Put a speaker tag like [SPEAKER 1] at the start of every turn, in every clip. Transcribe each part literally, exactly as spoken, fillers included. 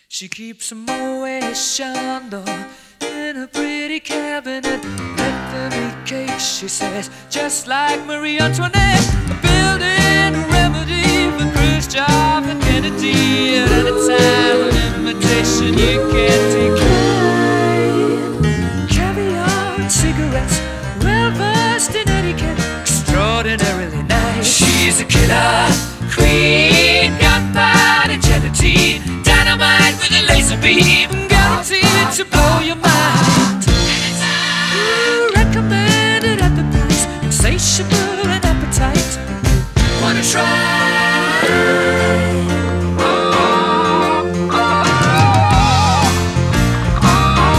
[SPEAKER 1] She keeps a Moet Chandon in a pretty cabinet. Bethany cake, she says, just like Marie Antoinette. A building a remedy for Khrushchev and Kennedy. At any time, an invitation you can't decline. Caviar and cigarettes, well versed in etiquette, extraordinarily nice. She's a killer queen, gunpowder gelatine, dynamite with a laser beam, guaranteed to blow your mind. Ooh, recommended at the price, insatiable and appetite. Wanna try? Oh, oh, oh.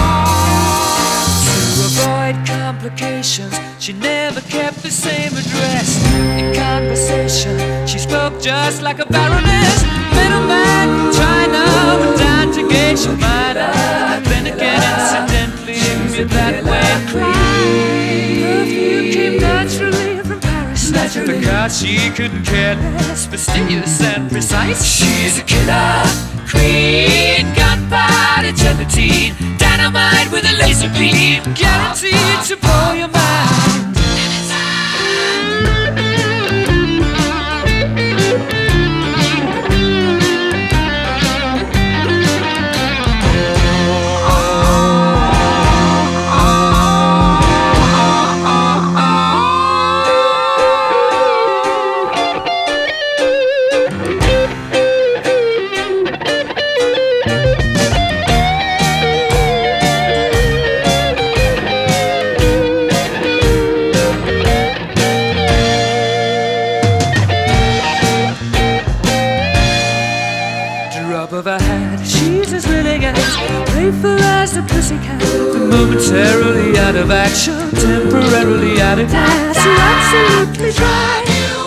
[SPEAKER 1] To avoid complications, she never kept the same address. In conversation, she spoke just like a baroness. Middleman from China went down to Geisha Minor. Then again, incidentally, with that way perfume came naturally from Paris. Naturally. Because she couldn't care less, fastidious and precise. She's a killer queen, gunpowder gelatine, dynamite with a laser beam, guaranteed to blow your mind. Of her hat, she's as willing as playful as the pussycat, but momentarily out of action, temporarily out of gas. You're absolutely dry.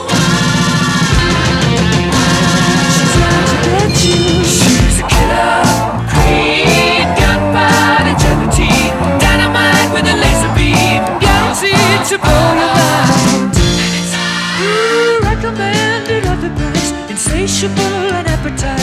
[SPEAKER 1] She's out to get you. She's a killer queen, gunpowder gelatine, dynamite with a laser beam, guaranteed to blow your mind. Ooh, recommended at the price, insatiable and appetite.